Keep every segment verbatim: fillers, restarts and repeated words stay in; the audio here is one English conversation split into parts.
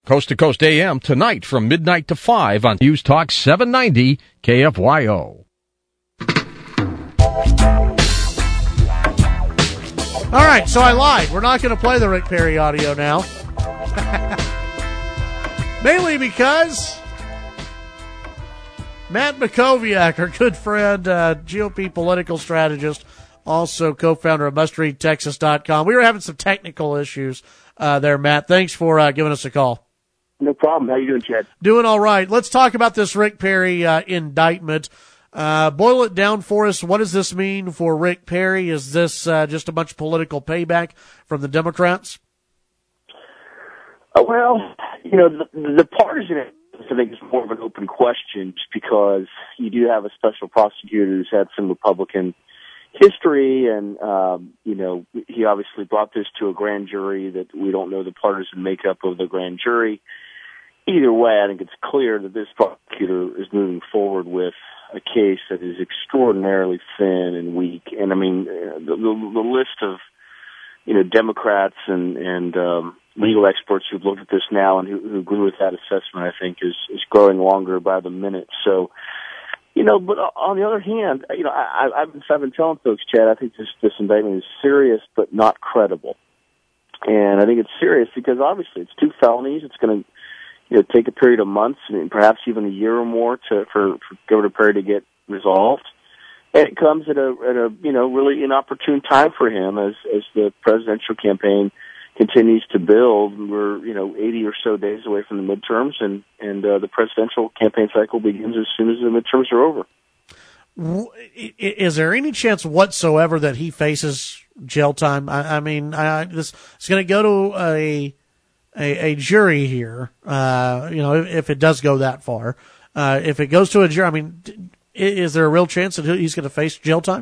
Coast to Coast A M tonight from midnight to five on News Talk seven ninety K F Y O. All right, so I lied. We're not going to play the Rick Perry audio now. Mainly because Matt Mackowiak, our good friend, uh, G O P political strategist, also co-founder of must read texas dot com. We were having some technical issues uh, there, Matt. Thanks for uh, giving us a call. No problem. How you doing, Chad? Doing all right. Let's talk about this Rick Perry uh, indictment. Uh, boil it down for us. What does this mean for Rick Perry? Is this uh, just a bunch of political payback from the Democrats? Uh, well, you know, the, the partisan, I think, is more of an open question just because you do have a special prosecutor who's had some Republican history, and, um, you know, he obviously brought this to a grand jury that we don't know the partisan makeup of the grand jury. Either way, I think it's clear that this prosecutor is moving forward with a case that is extraordinarily thin and weak. And I mean, the, the, the list of, you know, Democrats and, and, um, legal experts who've looked at this now and who, who agree with that assessment, I think is, is growing longer by the minute. So, you know, but on the other hand, you know, I, I've been, I've been telling folks, Chad, I think this, this indictment is serious, but not credible. And I think it's serious because obviously it's two felonies. It's going to, you know, take a period of months and perhaps even a year or more to for, for Governor Perry to get resolved. And it comes at a at a you know really inopportune time for him as as the presidential campaign continues to build. We're you know eighty or so days away from the midterms, and and uh, the presidential campaign cycle begins as soon as the midterms are over. Is there any chance whatsoever that he faces jail time? I, I mean, I, this is going to go to a A, a jury here, uh, you know, if, if it does go that far. Uh, if it goes to a jury, I mean, is there a real chance that he's going to face jail time?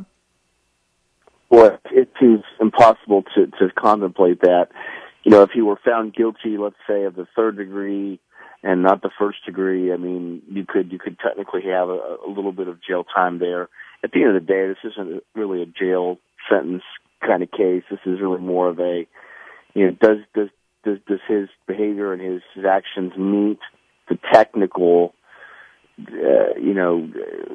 Well, it seems impossible to, to contemplate that. You know, if he were found guilty, let's say, of the third degree and not the first degree, I mean, you could you could technically have a, a little bit of jail time there. At the end of the day, this isn't really a jail sentence kind of case. This is really more of a, you know, does does Does, does his behavior and his, his actions meet the technical, uh, you know,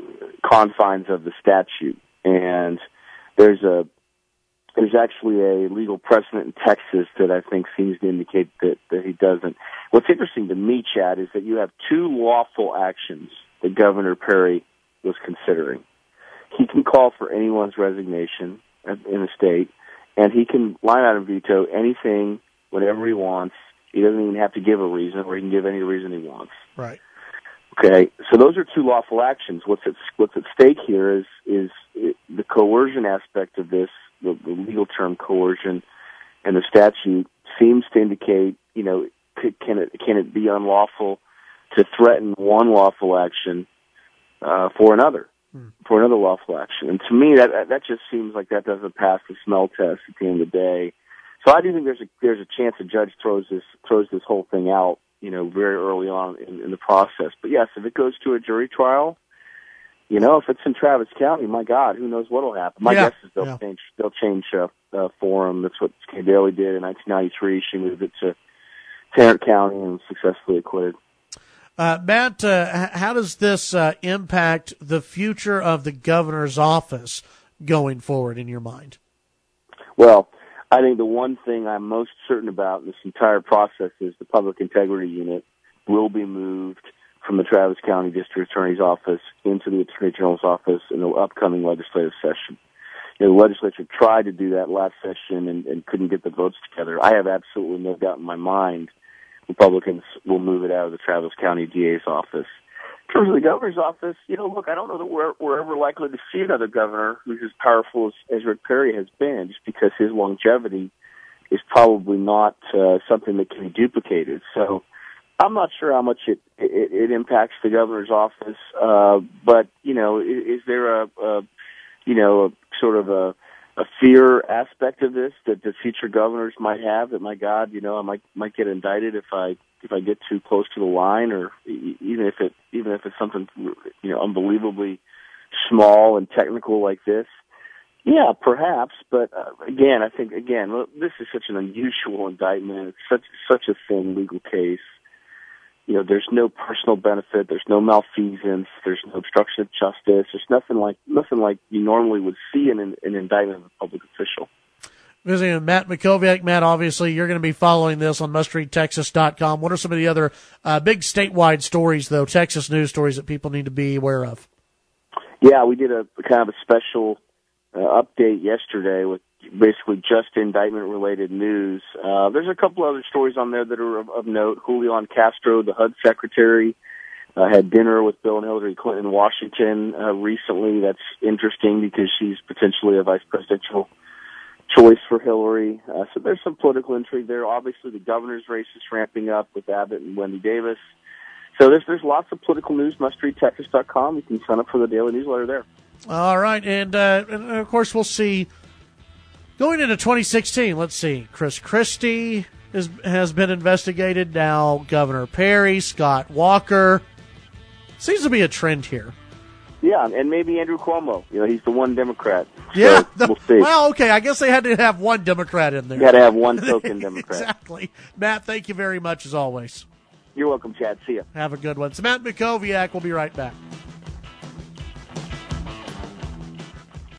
confines of the statute? And there's a there's actually a legal precedent in Texas that I think seems to indicate that, that he doesn't. What's interesting to me, Chad, is that you have two lawful actions that Governor Perry was considering. He can call for anyone's resignation in the state, and he can line item veto anything whenever he wants. He doesn't even have to give a reason, or he can give any reason he wants. Right. Okay, so those are two lawful actions. What's at what's at stake here is is it, the coercion aspect of this. The, the legal term coercion and the statute seems to indicate, you know, could, can it can it be unlawful to threaten one lawful action uh, for another, hmm. for another lawful action? And to me, that that just seems like that doesn't pass the smell test at the end of the day. So I do think there's a there's a chance a judge throws this throws this whole thing out, you know, very early on in, in the process. But yes, if it goes to a jury trial, you know, if it's in Travis County, my God, who knows what'll happen? My yeah. guess is they'll yeah. change they'll change uh, uh, forum. That's what Kay Bailey did in nineteen ninety-three. She moved it to Tarrant County and successfully acquitted. Uh, Matt, uh, how does this uh, impact the future of the governor's office going forward in your mind? Well, I think the one thing I'm most certain about in this entire process is the Public Integrity Unit will be moved from the Travis County District Attorney's Office into the Attorney General's office in the upcoming legislative session. You know, the legislature tried to do that last session and, and couldn't get the votes together. I have absolutely no doubt in my mind Republicans will move it out of the Travis County D A's office. In terms of the governor's office, you know, look, I don't know that we're, we're ever likely to see another governor who's as powerful as, as Rick Perry has been, just because his longevity is probably not uh, something that can be duplicated. So I'm not sure how much it, it, it impacts the governor's office, uh, but, you know, is, is there a, a, you know, a sort of a, a fear aspect of this that the future governors might have that, my God, you know, I might might get indicted if I if I get too close to the line, or even if it even if it's something, you know, unbelievably small and technical like this? Yeah, perhaps, but uh, again, I think again this is such an unusual indictment. It's such such a thin legal case. you know, there's no personal benefit, there's no malfeasance, there's no obstruction of justice, there's nothing like nothing like you normally would see in an, an indictment of a public official. Visiting with Matt Mackowiak. Matt, obviously, you're going to be following this on must read texas dot com. What are some of the other uh, big statewide stories, though, Texas news stories that people need to be aware of? Yeah, we did a kind of a special uh, update yesterday with basically just indictment-related news. Uh, there's a couple other stories on there that are of, of note. Julian Castro, the H U D secretary, uh, had dinner with Bill and Hillary Clinton in Washington uh, recently. That's interesting because she's potentially a vice presidential choice for Hillary. Uh, so there's some political intrigue there. Obviously, the governor's race is ramping up with Abbott and Wendy Davis. So there's there's lots of political news. must read texas dot com. You can sign up for the daily newsletter there. All right, and, uh, and of course we'll see going into twenty sixteen. Let's see, Chris Christie is, has been investigated. Now Governor Perry, Scott Walker. Seems to be a trend here. Yeah, and maybe Andrew Cuomo. You know, he's the one Democrat. So yeah, the, we'll see. Well, okay, I guess they had to have one Democrat in there. You got to have one token Democrat. Exactly. Matt, thank you very much as always. You're welcome, Chad. See ya. Have a good one. So Matt Mackowiak, we'll be right back.